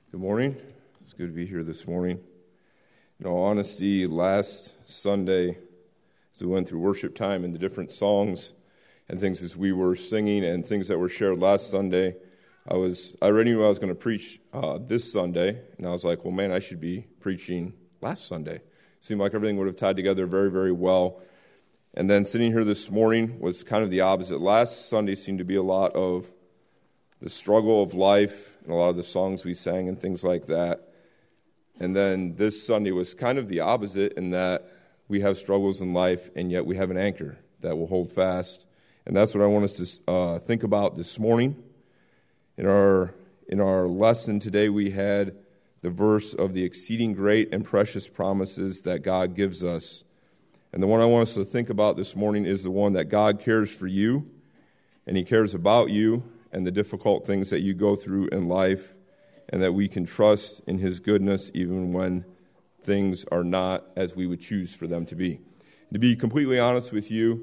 Good morning. It's good to be here this morning. In all honesty, last Sunday, as we went through worship time and the different songs and things as we were singing and things that were shared last Sunday, I already knew I was going to preach this Sunday, and I was like, well, man, I should be preaching last Sunday. It seemed like everything would have tied together very, very well. And then sitting here this morning was kind of the opposite. Last Sunday seemed to be a lot of the struggle of life and a lot of the songs we sang and things like that. And then this Sunday was kind of the opposite in that we have struggles in life and yet we have an anchor that will hold fast. And that's what I want us to think about this morning. In our lesson today, we had the verse of the exceeding great and precious promises that God gives us. And the one I want us to think about this morning is the one that God cares for you, and He cares about you and the difficult things that you go through in life, and that we can trust in His goodness even when things are not as we would choose for them to be. To be completely honest with you,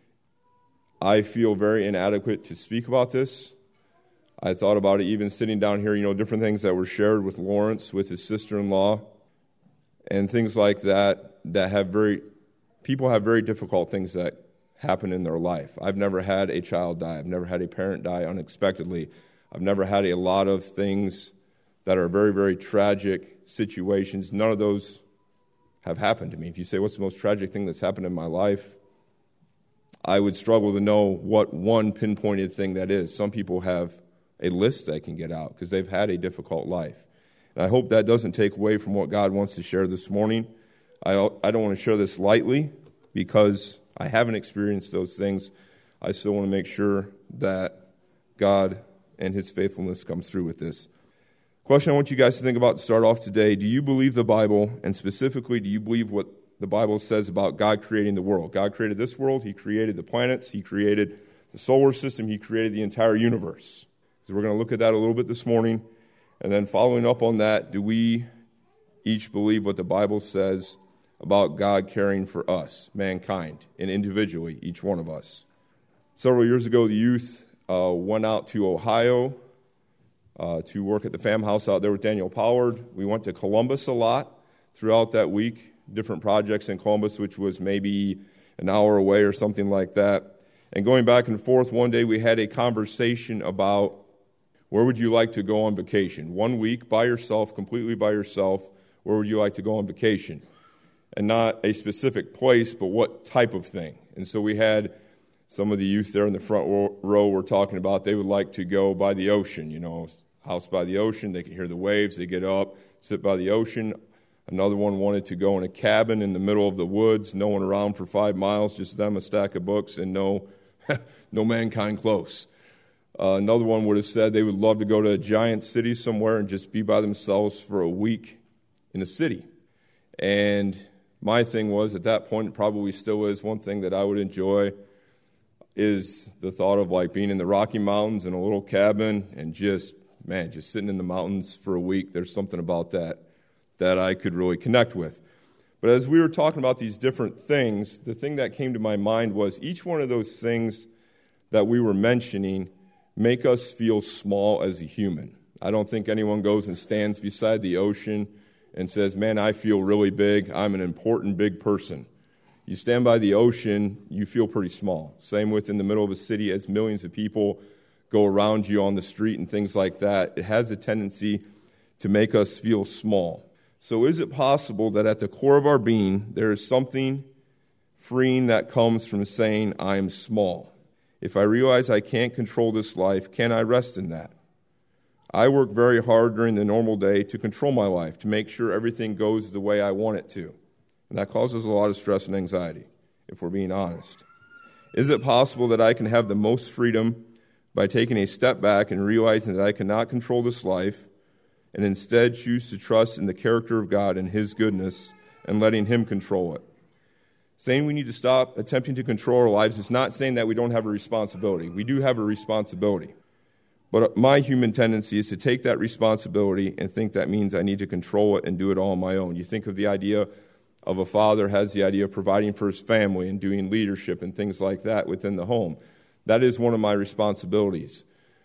I feel very inadequate to speak about this. I thought about it even sitting down here, different things that were shared with Lawrence, with his sister-in-law, and things like that people have very difficult things that happen in their life. I've never had a child die. I've never had a parent die unexpectedly. I've never had a lot of things that are very, very tragic situations. None of those have happened to me. If you say, what's the most tragic thing that's happened in my life? I would struggle to know what one pinpointed thing that is. Some people have a list they can get out because they've had a difficult life. And I hope that doesn't take away from what God wants to share this morning. I don't want to share this lightly because I haven't experienced those things. I still want to make sure that God and His faithfulness comes through with this. Question I want you guys to think about to start off today: do you believe the Bible, and specifically, do you believe what the Bible says about God creating the world? God created this world. He created the planets. He created the solar system. He created the entire universe. So we're going to look at that a little bit this morning. And then following up on that, do we each believe what the Bible says about God caring for us, mankind, and individually, each one of us? Several years ago, the youth went out to Ohio to work at the Fam House out there with Daniel Pollard. We went to Columbus a lot throughout that week, different projects in Columbus, which was maybe an hour away or something like that. And going back and forth, one day we had a conversation about where would you like to go on vacation? 1 week by yourself, completely by yourself, where would you like to go on vacation? And not a specific place, but what type of thing. And so we had some of the youth there in the front row were talking about they would like to go by the ocean, house by the ocean. They can hear the waves. They get up, sit by the ocean. Another one wanted to go in a cabin in the middle of the woods, no one around for 5 miles, just them, a stack of books, and no mankind close. Another one would have said they would love to go to a giant city somewhere and just be by themselves for a week in a city. And my thing was, at that point, it probably still is, one thing that I would enjoy is the thought of like being in the Rocky Mountains in a little cabin and just sitting in the mountains for a week. There's something about that I could really connect with. But as we were talking about these different things, the thing that came to my mind was each one of those things that we were mentioning make us feel small as a human. I don't think anyone goes and stands beside the ocean and says, man, I feel really big. I'm an important, big person. You stand by the ocean, you feel pretty small. Same with in the middle of a city as millions of people go around you on the street and things like that. It has a tendency to make us feel small. So is it possible that at the core of our being, there is something freeing that comes from saying, I am small? If I realize I can't control this life, can I rest in that? I work very hard during the normal day to control my life, to make sure everything goes the way I want it to. And that causes a lot of stress and anxiety, if we're being honest. Is it possible that I can have the most freedom by taking a step back and realizing that I cannot control this life and instead choose to trust in the character of God and His goodness and letting Him control it? Saying we need to stop attempting to control our lives is not saying that we don't have a responsibility. We do have a responsibility. But my human tendency is to take that responsibility and think that means I need to control it and do it all on my own. You think of the idea of a father has the idea of providing for his family and doing leadership and things like that within the home. That is one of my responsibilities.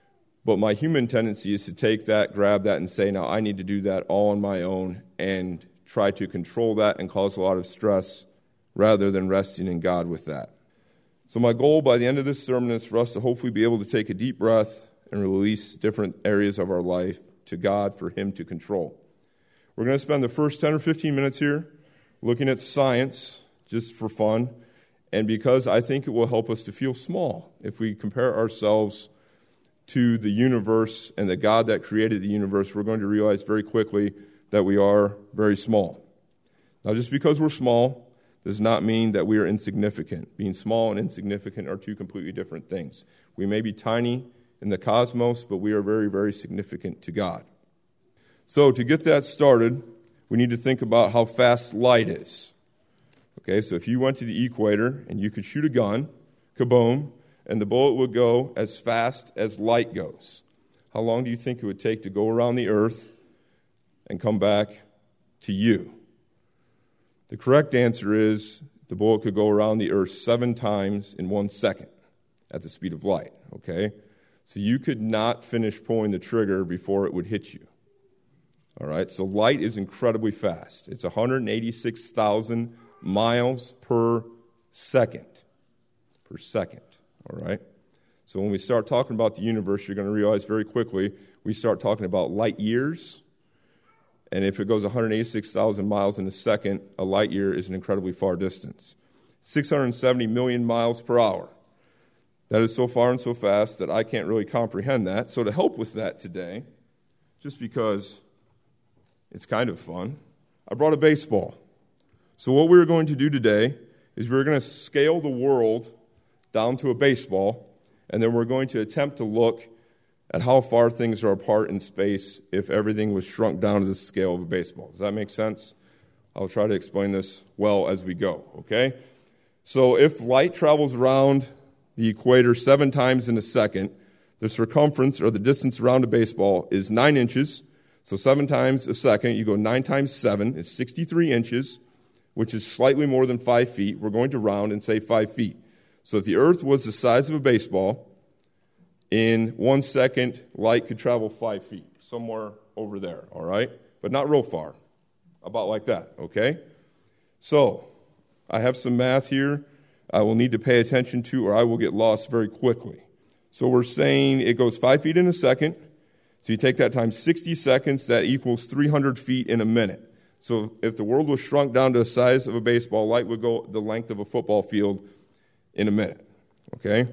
But my human tendency is to take that, grab that, and say, now I need to do that all on my own and try to control that and cause a lot of stress rather than resting in God with that. So my goal by the end of this sermon is for us to hopefully be able to take a deep breath and release different areas of our life to God for Him to control. We're going to spend the first 10 or 15 minutes here looking at science just for fun, and because I think it will help us to feel small if we compare ourselves to the universe and the God that created the universe. We're going to realize very quickly that we are very small. Now, just because we're small does not mean that we are insignificant. Being small and insignificant are two completely different things. We may be tiny in the cosmos, but we are very, very significant to God. So to get that started, we need to think about how fast light is. Okay, so if you went to the equator and you could shoot a gun, kaboom, and the bullet would go as fast as light goes, how long do you think it would take to go around the earth and come back to you? The correct answer is the bullet could go around the earth 7 times in 1 second at the speed of light, okay? So you could not finish pulling the trigger before it would hit you. All right, so light is incredibly fast. It's 186,000 miles per second. All right? So when we start talking about the universe, you're going to realize very quickly we start talking about light years. And if it goes 186,000 miles in a second, a light year is an incredibly far distance. 670 million miles per hour. That is so far and so fast that I can't really comprehend that. So to help with that today, just because it's kind of fun, I brought a baseball. So what we're going to do today is we're going to scale the world down to a baseball, and then we're going to attempt to look at how far things are apart in space if everything was shrunk down to the scale of a baseball. Does that make sense? I'll try to explain this well as we go, okay? So if light travels around the equator 7 times in a second, the circumference or the distance around a baseball is 9 inches. So 7 times a second, you go 9 times 7 is 63 inches, which is slightly more than 5 feet. We're going to round and say 5 feet. So if the earth was the size of a baseball, in 1 second, light could travel 5 feet, somewhere over there, all right? But not real far, about like that, okay? So I have some math here I will need to pay attention to, or I will get lost very quickly. So we're saying it goes 5 feet in a second. So you take that times 60 seconds, that equals 300 feet in a minute. So if the world was shrunk down to the size of a baseball, light would go the length of a football field in a minute, okay?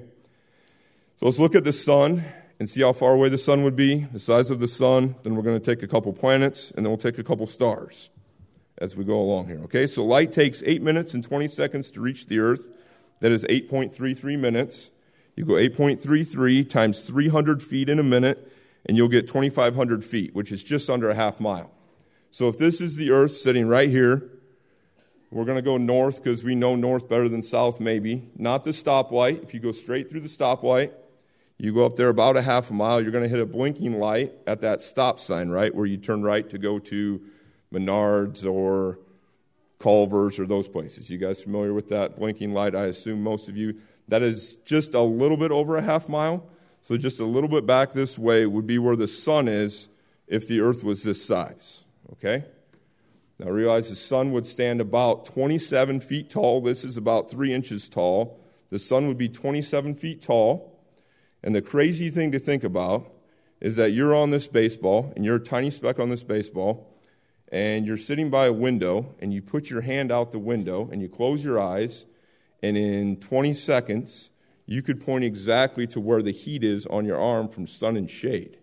So let's look at the sun and see how far away the sun would be, the size of the sun. Then we're going to take a couple planets, and then we'll take a couple stars as we go along here, okay? So light takes 8 minutes and 20 seconds to reach the earth. That is 8.33 minutes. You go 8.33 times 300 feet in a minute, and you'll get 2,500 feet, which is just under a half mile. So if this is the earth sitting right here, we're going to go north because we know north better than south maybe. Not the stoplight. If you go straight through the stoplight, you go up there about a half a mile, you're going to hit a blinking light at that stop sign, right, where you turn right to go to Menards or Culver's or those places. You guys familiar with that blinking light? I assume most of you. That is just a little bit over a half mile. So just a little bit back this way would be where the sun is if the earth was this size, okay? Now realize the sun would stand about 27 feet tall. This is about 3 inches tall. The sun would be 27 feet tall. And the crazy thing to think about is that you're on this baseball, and you're a tiny speck on this baseball, and you're sitting by a window, and you put your hand out the window, and you close your eyes, and in 20 seconds, you could point exactly to where the heat is on your arm from sun and shade.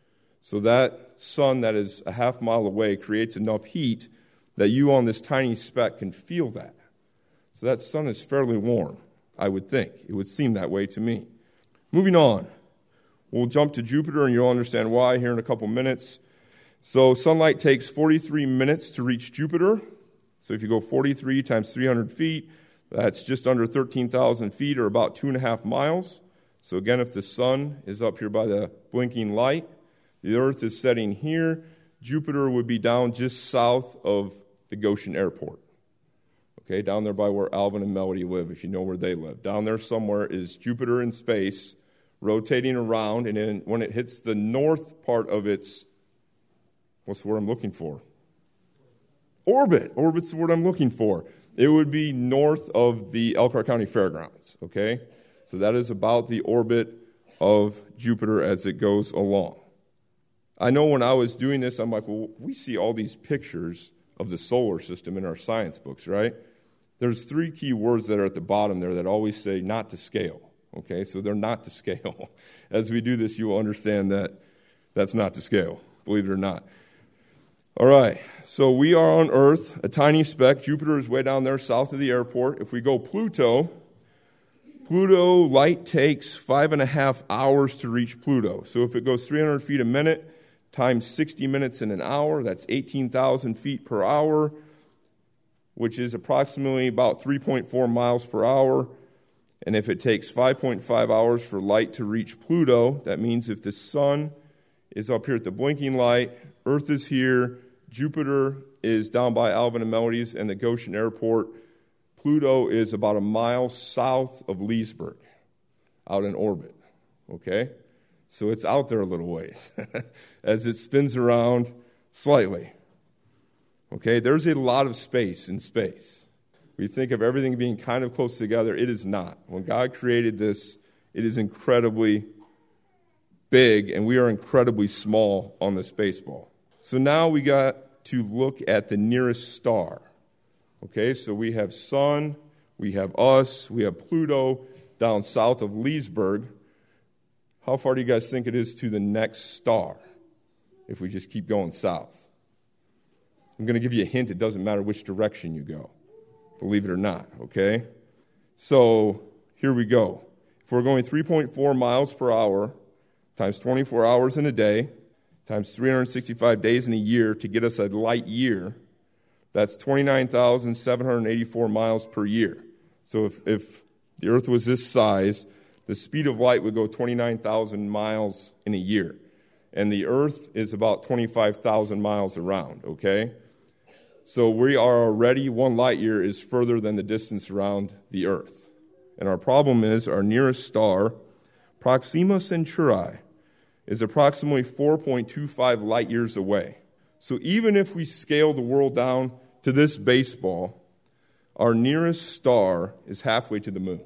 So that sun that is a half mile away creates enough heat that you on this tiny speck can feel that. So that sun is fairly warm, I would think. It would seem that way to me. Moving on, we'll jump to Jupiter, and you'll understand why here in a couple minutes. So sunlight takes 43 minutes to reach Jupiter. So if you go 43 times 300 feet, that's just under 13,000 feet, or about 2.5 miles. So again, if the sun is up here by the blinking light, the earth is setting here, Jupiter would be down just south of the Goshen Airport. Okay, down there by where Alvin and Melody live, if you know where they live. Down there somewhere is Jupiter in space, rotating around, and then when it hits the north part of its, what's the word I'm looking for? Orbit. Orbit's the word I'm looking for. It would be north of the Elkhart County Fairgrounds, okay? So that is about the orbit of Jupiter as it goes along. I know when I was doing this, I'm like, well, we see all these pictures of the solar system in our science books, right? There's 3 key words that are at the bottom there that always say not to scale, okay? So they're not to scale. As we do this, you will understand that that's not to scale, believe it or not. All right, so we are on Earth, a tiny speck. Jupiter is way down there south of the airport. If we go Pluto, light takes 5.5 hours to reach Pluto. So if it goes 300 feet a minute times 60 minutes in an hour, that's 18,000 feet per hour, which is approximately about 3.4 miles per hour. And if it takes 5.5 hours for light to reach Pluto, that means if the sun is up here at the blinking light, Earth is here, Jupiter is down by Alvin and Melody's and the Goshen Airport, Pluto is about a mile south of Leesburg, out in orbit, okay? So it's out there a little ways as it spins around slightly. Okay, there's a lot of space in space. We think of everything being kind of close together. It is not. When God created this, it is incredibly big, and we are incredibly small on the space ball. So now we got to look at the nearest star. Okay, so we have Sun, we have us, we have Pluto down south of Leesburg. How far do you guys think it is to the next star if we just keep going south? I'm going to give you a hint. It doesn't matter which direction you go, believe it or not, okay? So here we go. If we're going 3.4 miles per hour times 24 hours in a day times 365 days in a year to get us a light year, that's 29,784 miles per year. So if the Earth was this size, the speed of light would go 29,000 miles in a year. And the Earth is about 25,000 miles around, okay? So we are already, 1 light year is further than the distance around the Earth. And our problem is our nearest star, Proxima Centauri, is approximately 4.25 light years away. So even if we scale the world down to this baseball, our nearest star is halfway to the moon,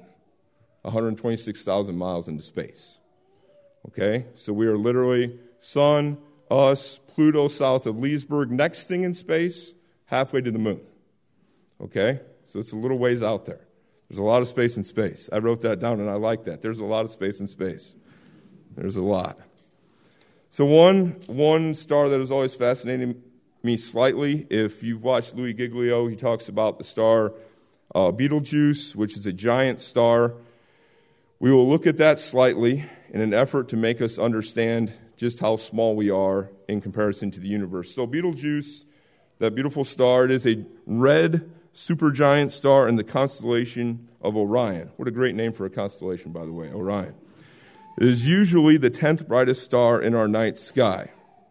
126,000 miles into space. Okay? So we are literally Sun, us, Pluto south of Leesburg, next thing in space, halfway to the moon. Okay? So it's a little ways out there. There's a lot of space in space. I wrote that down and I like that. There's a lot of space in space. There's a lot. So one star that has always fascinated me slightly, if you've watched Louis Giglio, he talks about the star Betelgeuse, which is a giant star. We will look at that slightly in an effort to make us understand just how small we are in comparison to the universe. So Betelgeuse, that beautiful star, it is a red supergiant star in the constellation of Orion. What a great name for a constellation, by the way, Orion. It is usually the 10th brightest star in our night sky.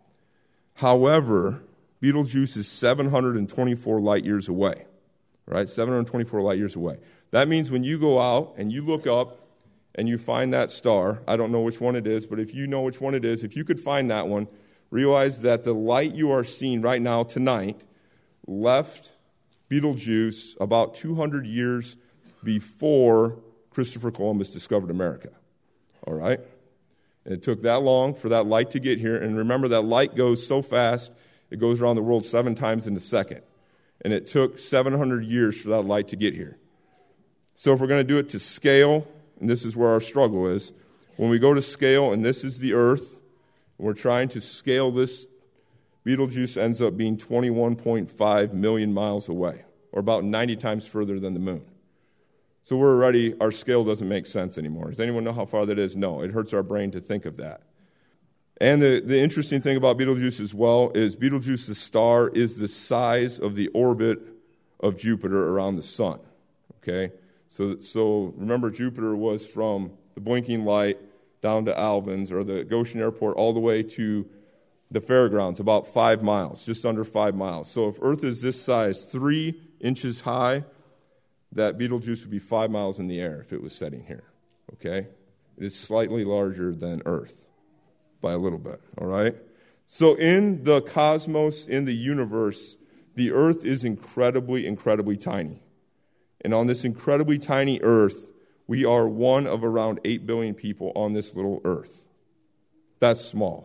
However, Betelgeuse is 724 light years away, right? 724 light years away. That means when you go out and you look up and you find that star, I don't know which one it is, but if you know which one it is, if you could find that one, realize that the light you are seeing right now tonight left Betelgeuse about 200 years before Christopher Columbus discovered America. All right? And it took that long for that light to get here. And remember, that light goes so fast, it goes around the world 7 times in a second. And it took 700 years for that light to get here. So if we're going to do it to scale, and this is where our struggle is, when we go to scale, and this is the Earth, and we're trying to scale this, Betelgeuse ends up being 21.5 million miles away, or about 90 times further than the moon. So we're already, our scale doesn't make sense anymore. Does anyone know how far that is? No, it hurts our brain to think of that. And the interesting thing about Betelgeuse as well is Betelgeuse, the star, is the size of the orbit of Jupiter around the sun. Okay? So remember, Jupiter was from the blinking light down to Alvin's or the Goshen Airport all the way to the fairgrounds, about 5 miles, just under 5 miles. So if Earth is this size, 3 inches high, that Betelgeuse would be 5 miles in the air if it was setting here. Okay? It is slightly larger than Earth by a little bit, all right? So in the cosmos, in the universe, the Earth is incredibly, incredibly tiny. And on this incredibly tiny Earth, we are one of around 8 billion people on this little Earth. That's small.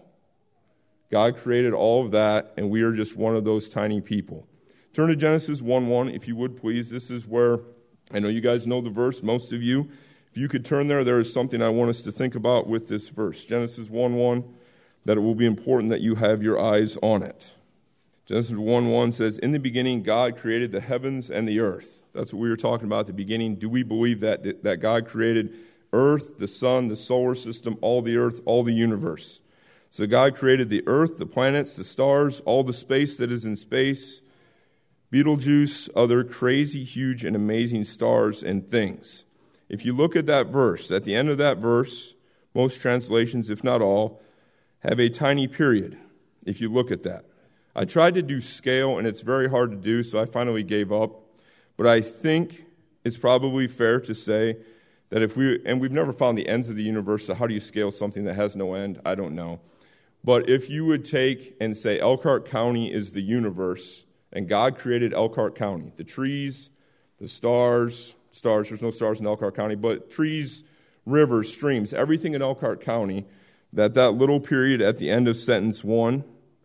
God created all of that, and we are just one of those tiny people. Turn to Genesis 1:1, if you would, please. This is where, I know you guys know the verse, most of you. If you could turn there is something I want us to think about with this verse. Genesis 1:1, that it will be important that you have your eyes on it. Genesis 1:1 says, in the beginning, God created the heavens and the earth. That's what we were talking about at the beginning. Do we believe that God created earth, the sun, the solar system, all the earth, all the universe? So God created the earth, the planets, the stars, all the space that is in space, Betelgeuse, other crazy, huge, and amazing stars and things. If you look at that verse, at the end of that verse, most translations, if not all, have a tiny period, if you look at that. I tried to do scale, and it's very hard to do, so I finally gave up. But I think it's probably fair to say that we've never found the ends of the universe, so how do you scale something that has no end? I don't know. But if you would take and say Elkhart County is the universe, and God created Elkhart County, the trees, the stars, there's no stars in Elkhart County, but trees, rivers, streams, everything in Elkhart County, that little period at the end of sentence 1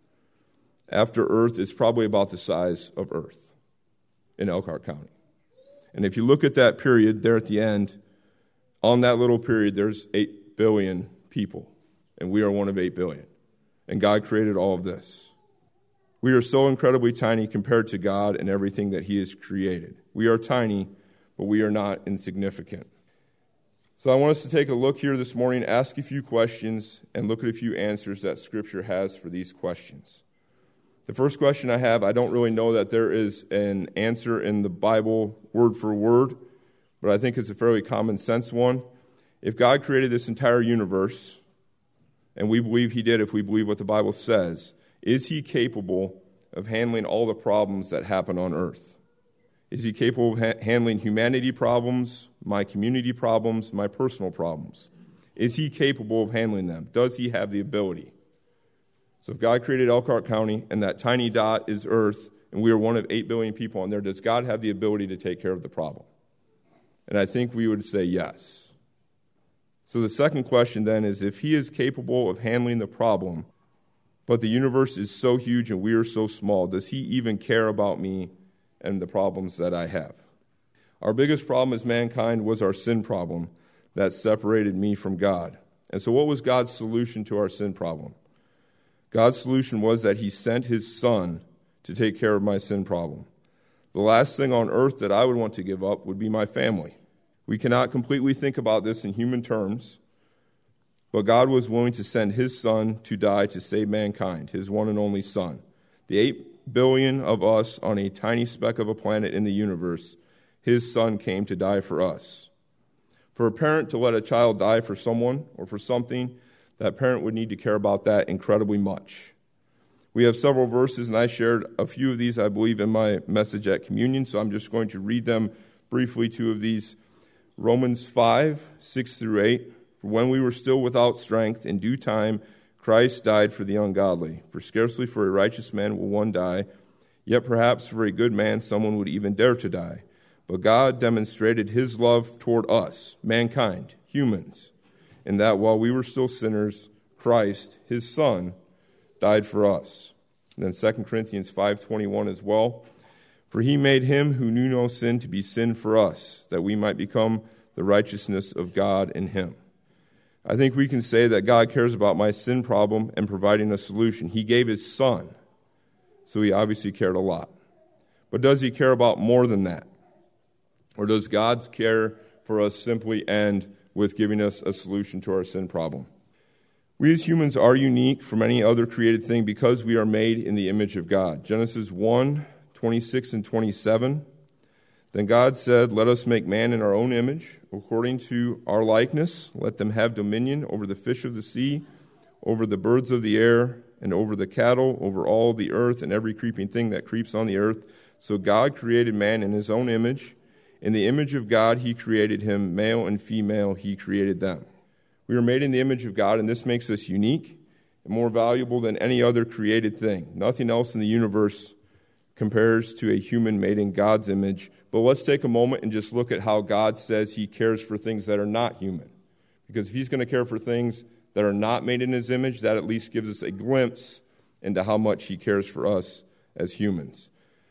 after Earth is probably about the size of Earth in Elkhart County. And if you look at that period there at the end, on that little period, there's 8 billion people, and we are one of 8 billion. And God created all of this. We are so incredibly tiny compared to God and everything that He has created. We are tiny, but we are not insignificant. So I want us to take a look here this morning, ask a few questions, and look at a few answers that Scripture has for these questions. The first question I have, I don't really know that there is an answer in the Bible word for word, but I think it's a fairly common sense one. If God created this entire universe, and we believe He did if we believe what the Bible says, is He capable of handling all the problems that happen on earth? Is He capable of handling humanity problems, my community problems, my personal problems? Is He capable of handling them? Does He have the ability? So if God created Elkhart County, and that tiny dot is earth, and we are one of 8 billion people on there, does God have the ability to take care of the problem? And I think we would say yes. So the second question then is, if He is capable of handling the problem, but the universe is so huge and we are so small, does He even care about me and the problems that I have? Our biggest problem as mankind was our sin problem that separated me from God. And so what was God's solution to our sin problem? God's solution was that He sent His Son to take care of my sin problem. The last thing on earth that I would want to give up would be my family. We cannot completely think about this in human terms, but God was willing to send His Son to die to save mankind, His one and only Son. The 8 billion of us on a tiny speck of a planet in the universe, His Son came to die for us. For a parent to let a child die for someone or for something, that parent would need to care about that incredibly much. We have several verses, and I shared a few of these, I believe, in my message at communion, so I'm just going to read them briefly, 2 of these. Romans 5, 6 through 8. For when we were still without strength, in due time, Christ died for the ungodly. For scarcely for a righteous man will one die, yet perhaps for a good man someone would even dare to die. But God demonstrated His love toward us, mankind, humans, in that while we were still sinners, Christ, His Son, died for us. And then 2 Corinthians 5:21 as well. For He made Him who knew no sin to be sin for us, that we might become the righteousness of God in Him. I think we can say that God cares about my sin problem and providing a solution. He gave His Son, so He obviously cared a lot. But does He care about more than that? Or does God's care for us simply end with giving us a solution to our sin problem? We as humans are unique from any other created thing because we are made in the image of God. Genesis 1, 26 and 27. Then God said, let us make man in our own image, according to our likeness. Let them have dominion over the fish of the sea, over the birds of the air, and over the cattle, over all the earth, and every creeping thing that creeps on the earth. So God created man in His own image. In the image of God He created him, male and female He created them. We are made in the image of God, and this makes us unique and more valuable than any other created thing. Nothing else in the universe compares to a human made in God's image. But let's take a moment and just look at how God says he cares for things that are not human. Because if he's going to care for things that are not made in his image, that at least gives us a glimpse into how much he cares for us as humans.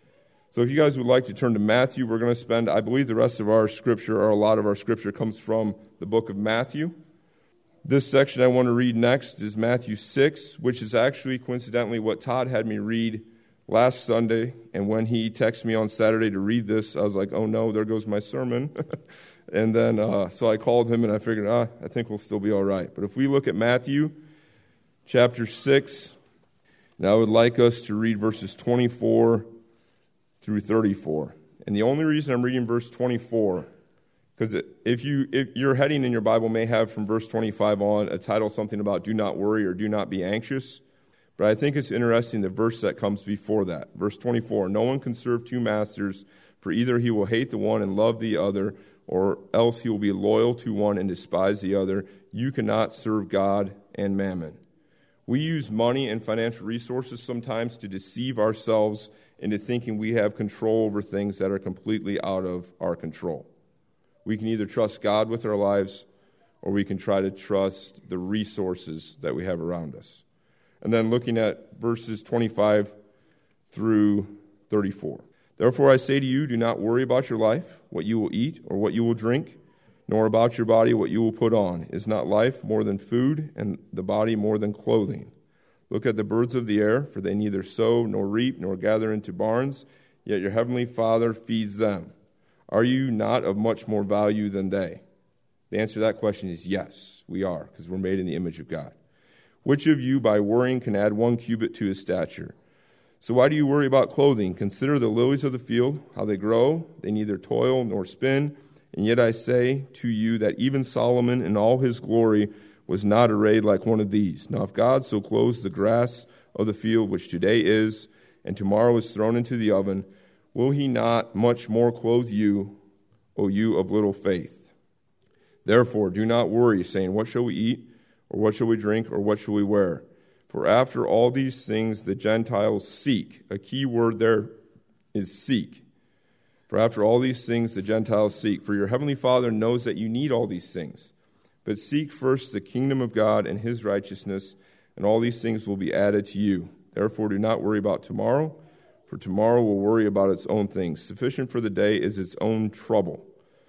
So if you guys would like to turn to Matthew, we're going to spend, I believe the rest of our scripture, or a lot of our scripture, comes from the book of Matthew. This section I want to read next is Matthew 6, which is actually coincidentally what Todd had me read last Sunday. And when he texted me on Saturday to read this, I was like, oh no, there goes my sermon. And then, so I called him and I figured, I think we'll still be all right. But if we look at Matthew chapter 6, and I would like us to read verses 24 through 34. And the only reason I'm reading verse 24, because if your heading in your Bible may have from verse 25 on a title something about do not worry or do not be anxious. But I think it's interesting the verse that comes before that. Verse 24, no one can serve two masters, for either he will hate the one and love the other, or else he will be loyal to one and despise the other. You cannot serve God and mammon. We use money and financial resources sometimes to deceive ourselves into thinking we have control over things that are completely out of our control. We can either trust God with our lives, or we can try to trust the resources that we have around us. And then looking at verses 25 through 34. Therefore I say to you, do not worry about your life, what you will eat or what you will drink, nor about your body what you will put on. Is not life more than food, and the body more than clothing? Look at the birds of the air, for they neither sow nor reap nor gather into barns, yet your heavenly Father feeds them. Are you not of much more value than they? The answer to that question is yes, we are, because we're made in the image of God. Which of you by worrying can add 1 cubit to his stature? So why do you worry about clothing? Consider the lilies of the field, how they grow. They neither toil nor spin. And yet I say to you that even Solomon in all his glory was not arrayed like one of these. Now if God so clothes the grass of the field, which today is, and tomorrow is thrown into the oven, will he not much more clothe you, O you of little faith? Therefore do not worry, saying, what shall we eat, or what shall we drink, or what shall we wear? For after all these things the Gentiles seek. A key word there is seek. For after all these things the Gentiles seek. For your heavenly Father knows that you need all these things. But seek first the kingdom of God and his righteousness, and all these things will be added to you. Therefore do not worry about tomorrow, for tomorrow will worry about its own things. Sufficient for the day is its own trouble.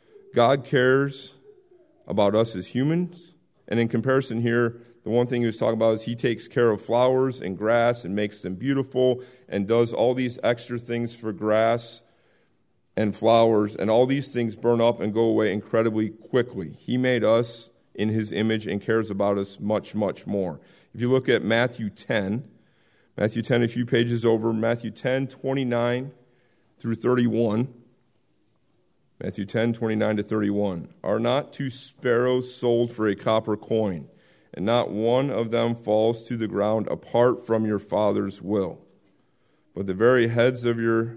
God cares about us as humans, and in comparison here, the one thing he was talking about is he takes care of flowers and grass and makes them beautiful and does all these extra things for grass and flowers, and all these things burn up and go away incredibly quickly. He made us in his image and cares about us much, much more. If you look at Matthew 10, a few pages over, Matthew 10, 29 through 31. Matthew 10, 29 to 31. Are not 2 sparrows sold for a copper coin, and not one of them falls to the ground apart from your Father's will? But the very hairs of your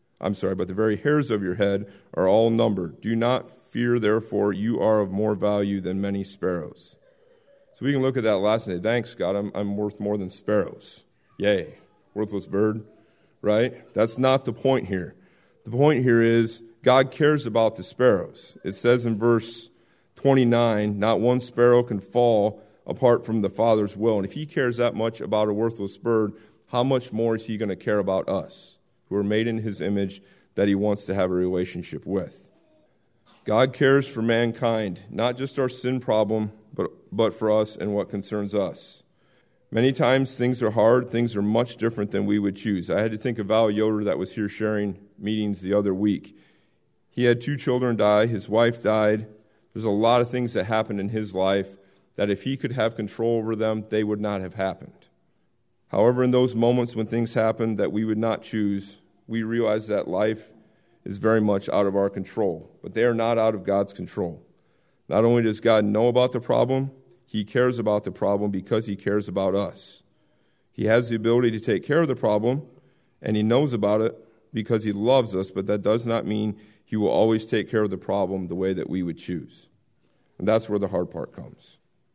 head are all numbered. Do not fear, therefore, you are of more value than many sparrows. So we can look at that last day. Thanks, God, I'm worth more than sparrows. Yay, worthless bird, right? That's not the point here. The point here is God cares about the sparrows. It says in verse 29, not one sparrow can fall apart from the Father's will. And if he cares that much about a worthless bird, how much more is he going to care about us, who are made in his image, that he wants to have a relationship with? God cares for mankind, not just our sin problem, but for us and what concerns us. Many times things are hard, things are much different than we would choose. I had to think of Val Yoder that was here sharing meetings the other week. He had 2 children die, his wife died. There's a lot of things that happened in his life that if he could have control over them, they would not have happened. However, in those moments when things happen that we would not choose, we realize that life is very much out of our control. But they are not out of God's control. Not only does God know about the problem, he cares about the problem because he cares about us. He has the ability to take care of the problem, and he knows about it because he loves us, but that does not mean he will always take care of the problem the way that we would choose. And that's where the hard part comes.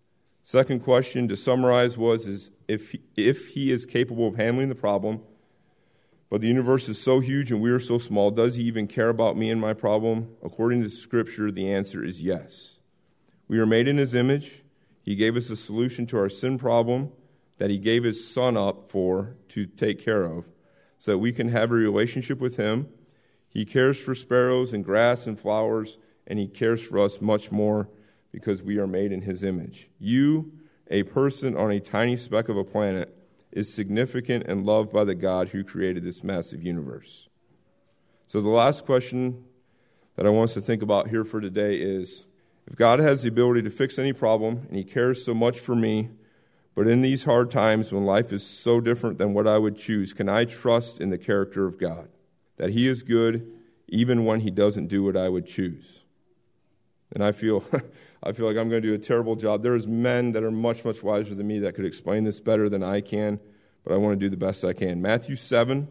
Second question, to summarize, is if he is capable of handling the problem, but the universe is so huge and we are so small, does he even care about me and my problem? According to Scripture, the answer is yes. We are made in his image. He gave us a solution to our sin problem that he gave his Son up for to take care of so that we can have a relationship with him. He cares for sparrows and grass and flowers, and he cares for us much more because we are made in his image. You, a person on a tiny speck of a planet, is significant and loved by the God who created this massive universe. So the last question that I want us to think about here for today is, if God has the ability to fix any problem, and he cares so much for me, but in these hard times when life is so different than what I would choose, can I trust in the character of God, that he is good even when he doesn't do what I would choose? And I feel like I'm going to do a terrible job. There's men that are much, much wiser than me that could explain this better than I can, but I want to do the best I can. Matthew 7,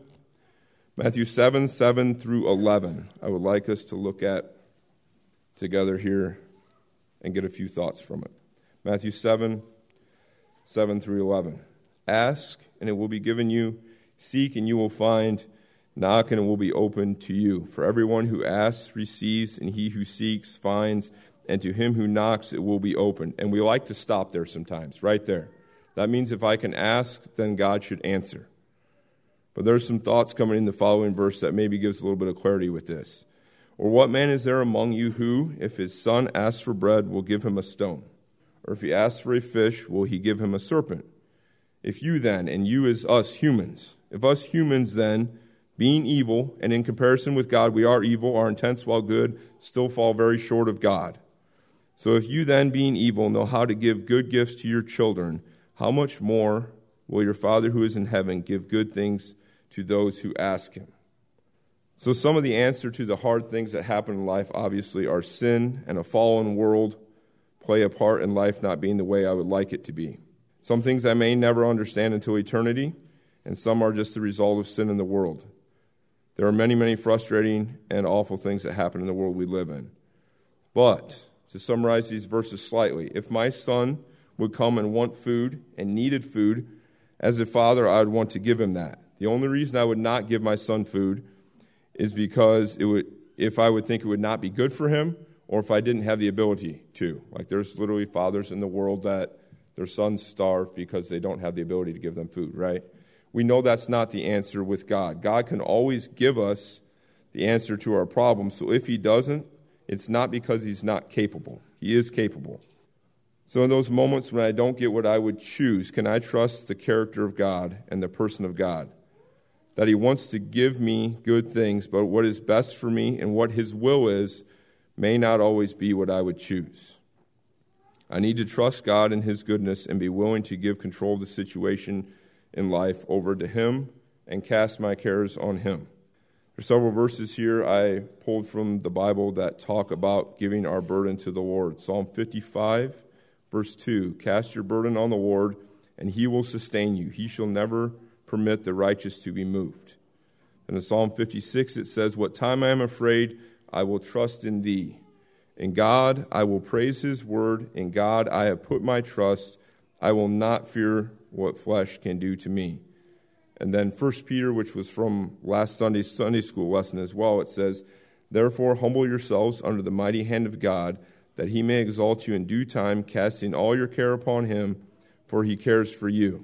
7 through 11. I would like us to look at together here and get a few thoughts from it. Matthew 7 through 11. Ask, and it will be given you. Seek, and you will find. Knock, and it will be opened to you. For everyone who asks receives, and he who seeks finds, and to him who knocks it will be opened. And we like to stop there sometimes, right there. That means if I can ask, then God should answer. But there's some thoughts coming in the following verse that maybe gives a little bit of clarity with this. Or what man is there among you who, if his son asks for bread, will give him a stone? Or if he asks for a fish, will he give him a serpent? If you then, and you as us humans, if us humans then, being evil, and in comparison with God we are evil, our intents while good still fall very short of God. So if you then, being evil, know how to give good gifts to your children, how much more will your Father who is in heaven give good things to those who ask him? So some of the answer to the hard things that happen in life, obviously, are sin and a fallen world play a part in life not being the way I would like it to be. Some things I may never understand until eternity, and some are just the result of sin in the world. There are many, many frustrating and awful things that happen in the world we live in. But, to summarize these verses slightly, if my son would come and want food and needed food, as a father, I would want to give him that. The only reason I would not give my son food is because if I would think it would not be good for him, or if I didn't have the ability to. Like there's literally fathers in the world that their sons starve because they don't have the ability to give them food, right? We know that's not the answer with God. God can always give us the answer to our problem. So if he doesn't, it's not because he's not capable. He is capable. So in those moments when I don't get what I would choose, can I trust the character of God and the person of God? That he wants to give me good things, but what is best for me and what his will is may not always be what I would choose. I need to trust God and his goodness and be willing to give control of the situation in life over to him and cast my cares on him. There's several verses here I pulled from the Bible that talk about giving our burden to the Lord. Psalm 55, verse 2, cast your burden on the Lord, and he will sustain you. He shall never permit the righteous to be moved. And in Psalm 56, it says, what time I am afraid, I will trust in thee. In God, I will praise his word. In God, I have put my trust. I will not fear what flesh can do to me. And then 1 Peter, which was from last Sunday's Sunday school lesson as well, it says, therefore, humble yourselves under the mighty hand of God, that he may exalt you in due time, casting all your care upon him, for he cares for you.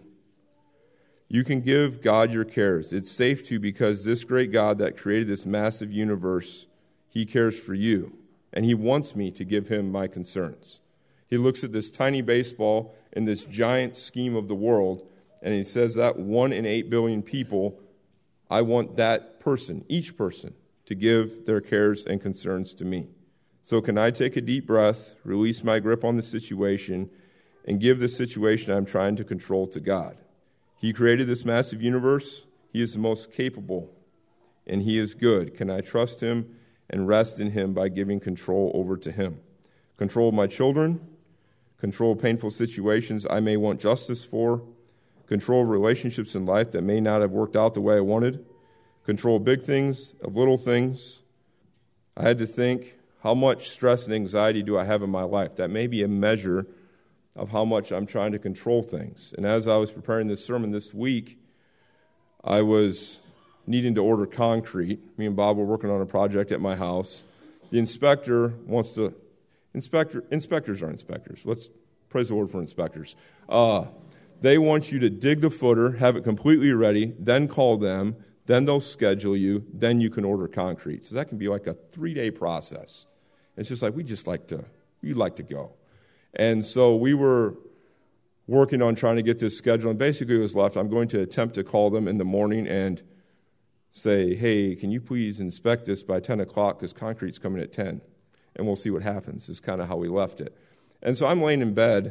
You can give God your cares. It's safe to, because this great God that created this massive universe, he cares for you, and he wants me to give him my concerns. He looks at this tiny baseball in this giant scheme of the world, and he says that 1 in 8 billion people, I want that person, each person, to give their cares and concerns to me. So can I take a deep breath, release my grip on the situation, and give the situation I'm trying to control to God? He created this massive universe. He is the most capable, and he is good. Can I trust him and rest in him by giving control over to him? Control of my children, control of painful situations I may want justice for, control of relationships in life that may not have worked out the way I wanted, control of big things, of little things. I had to think, how much stress and anxiety do I have in my life? That may be a measure of how much I'm trying to control things. And as I was preparing this sermon this week, I was needing to order concrete. Me and Bob were working on a project at my house. The inspector wants to... Inspectors are inspectors. Let's praise the Lord for inspectors. They want you to dig the footer, have it completely ready, then call them, then they'll schedule you, then you can order concrete. So that can be like a 3-day process. It's just like, we'd like to go. And so we were working on trying to get this scheduled, and basically it was left, I'm going to attempt to call them in the morning and say, hey, can you please inspect this by 10 o'clock because concrete's coming at 10, and we'll see what happens, is kind of how we left it. And so I'm laying in bed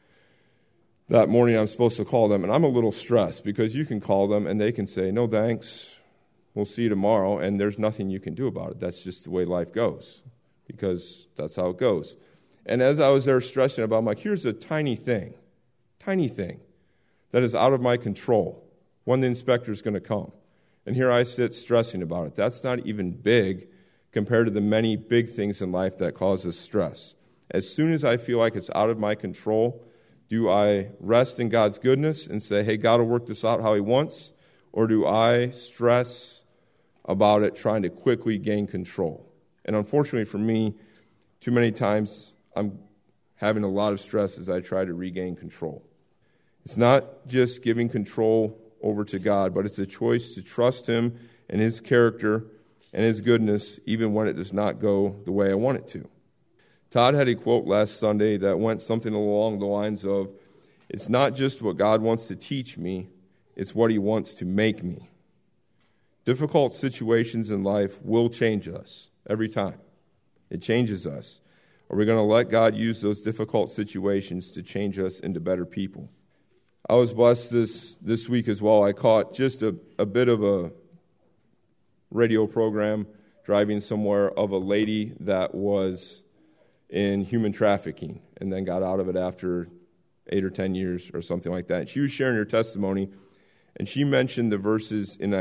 that morning. I'm supposed to call them, and I'm a little stressed because you can call them, and they can say, no thanks, we'll see you tomorrow, and there's nothing you can do about it. That's just the way life goes, because that's how it goes. And as I was there stressing about, I'm like, here's a tiny thing that is out of my control when the inspector's going to come. And here I sit stressing about it. That's not even big compared to the many big things in life that cause us stress. As soon as I feel like it's out of my control, do I rest in God's goodness and say, hey, God will work this out how he wants? Or do I stress about it trying to quickly gain control? And unfortunately for me, too many times I'm having a lot of stress as I try to regain control. It's not just giving control over to God, but it's a choice to trust him and his character and his goodness even when it does not go the way I want it to. Todd had a quote last Sunday that went something along the lines of, it's not just what God wants to teach me, it's what he wants to make me. Difficult situations in life will change us every time. It changes us. Are we going to let God use those difficult situations to change us into better people? I was blessed this week as well. I caught just a bit of a radio program driving somewhere of a lady that was in human trafficking and then got out of it after 8 or 10 years or something like that. And she was sharing her testimony, and she mentioned the verses in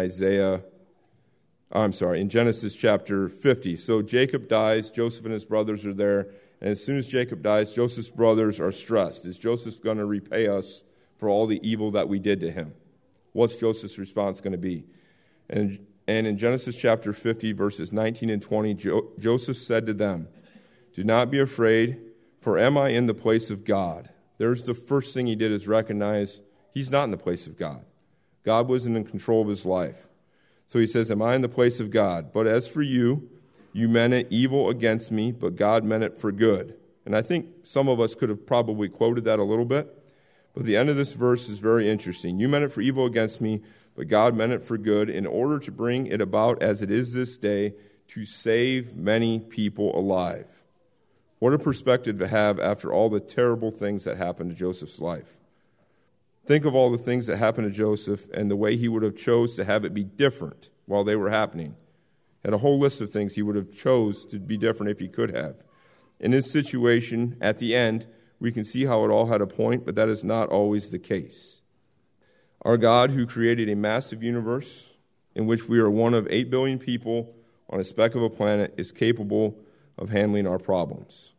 in Genesis chapter 50. So Jacob dies, Joseph and his brothers are there, and as soon as Jacob dies, Joseph's brothers are stressed. Is Joseph going to repay us for all the evil that we did to him? What's Joseph's response going to be? And in Genesis chapter 50, verses 19 and 20, Joseph said to them, do not be afraid, for am I in the place of God? There's the first thing he did, is recognize he's not in the place of God. God wasn't in control of his life. So he says, am I in the place of God? But as for you, you meant it evil against me, but God meant it for good. And I think some of us could have probably quoted that a little bit. But the end of this verse is very interesting. You meant it for evil against me, but God meant it for good, in order to bring it about as it is this day, to save many people alive. What a perspective to have after all the terrible things that happened to Joseph's life. Think of all the things that happened to Joseph and the way he would have chose to have it be different while they were happening. Had a whole list of things he would have chose to be different if he could have. In this situation, at the end, we can see how it all had a point, but that is not always the case. Our God, who created a massive universe in which we are one of 8 billion people on a speck of a planet, is capable of handling our problems.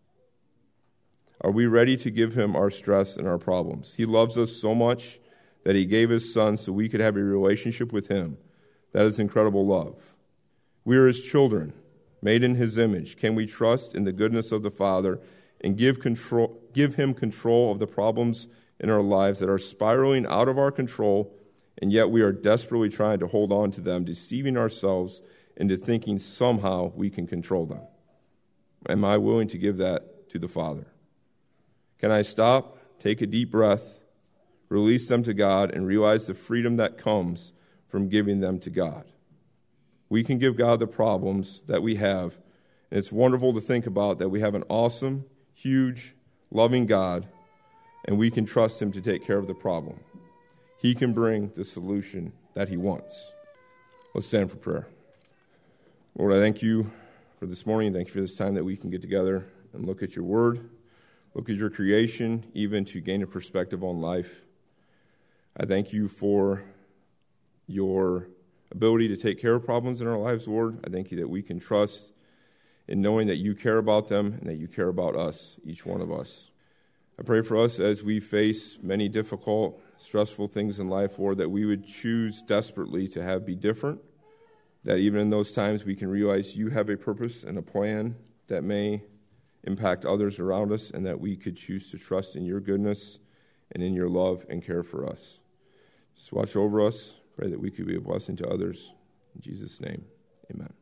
Are we ready to give him our stress and our problems? He loves us so much that he gave his son so we could have a relationship with him. That is incredible love. We are his children, made in his image. Can we trust in the goodness of the Father and give him control of the problems in our lives that are spiraling out of our control, and yet we are desperately trying to hold on to them, deceiving ourselves into thinking somehow we can control them? Am I willing to give that to the Father? Can I stop, take a deep breath, release them to God, and realize the freedom that comes from giving them to God? We can give God the problems that we have, and it's wonderful to think about that we have an awesome, huge, loving God, and we can trust him to take care of the problem. He can bring the solution that he wants. Let's stand for prayer. Lord, I thank you for this morning. Thank you for this time that we can get together and look at your word, look at your creation, even to gain a perspective on life. I thank you for your ability to take care of problems in our lives, Lord. I thank you that we can trust in knowing that you care about them and that you care about us, each one of us. I pray for us as we face many difficult, stressful things in life, Lord, that we would choose desperately to be different, that even in those times we can realize you have a purpose and a plan that may impact others around us, and that we could choose to trust in your goodness and in your love and care for us. Just watch over us. Pray that we could be a blessing to others. In Jesus' name, amen.